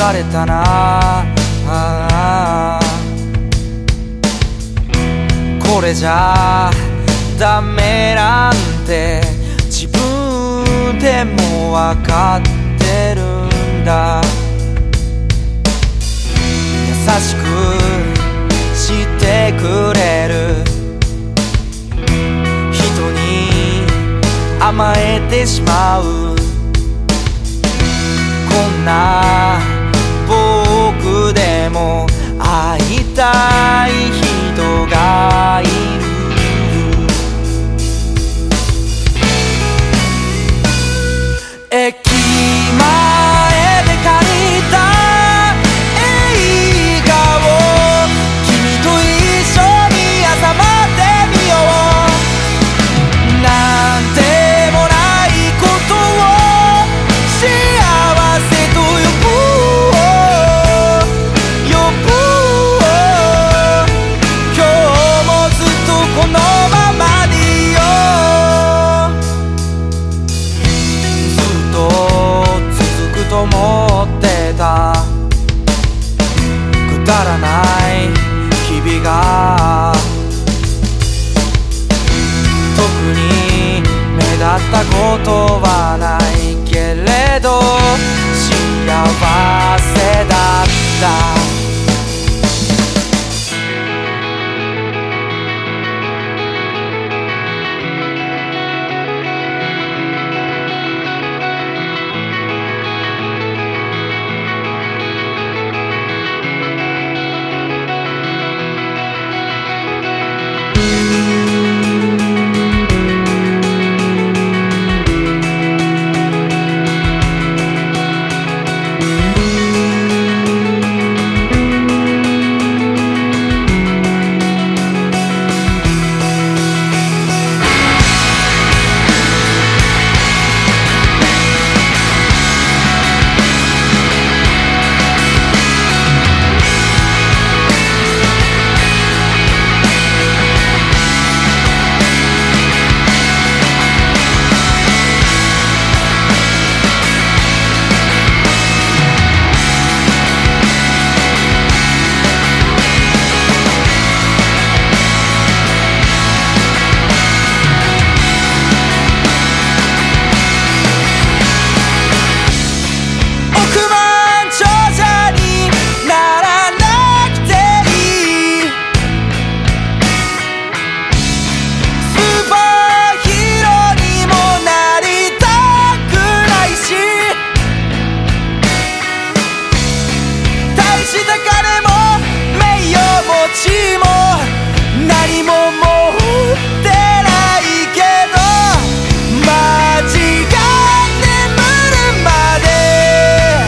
疲れたなこれじゃダメなんて自分でも分かってるんだ優しくしてくれる人に甘えてしまうこんな僕でも会いたい人がいる駅前で借りた映画を君と一緒に朝まで見ようなんでもないことを幸せと呼ぶ今日もずっとこのままでいいよずっと続くと思ってたくだらない日々が特に目立ったことはないけれど幸せだった何も持ってないけどマジが眠るまで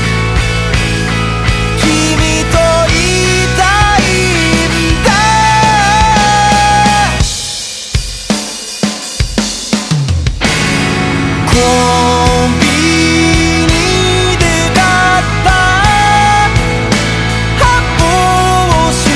君といたいんだコンビニで買った発泡酒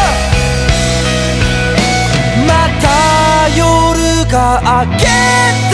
明けて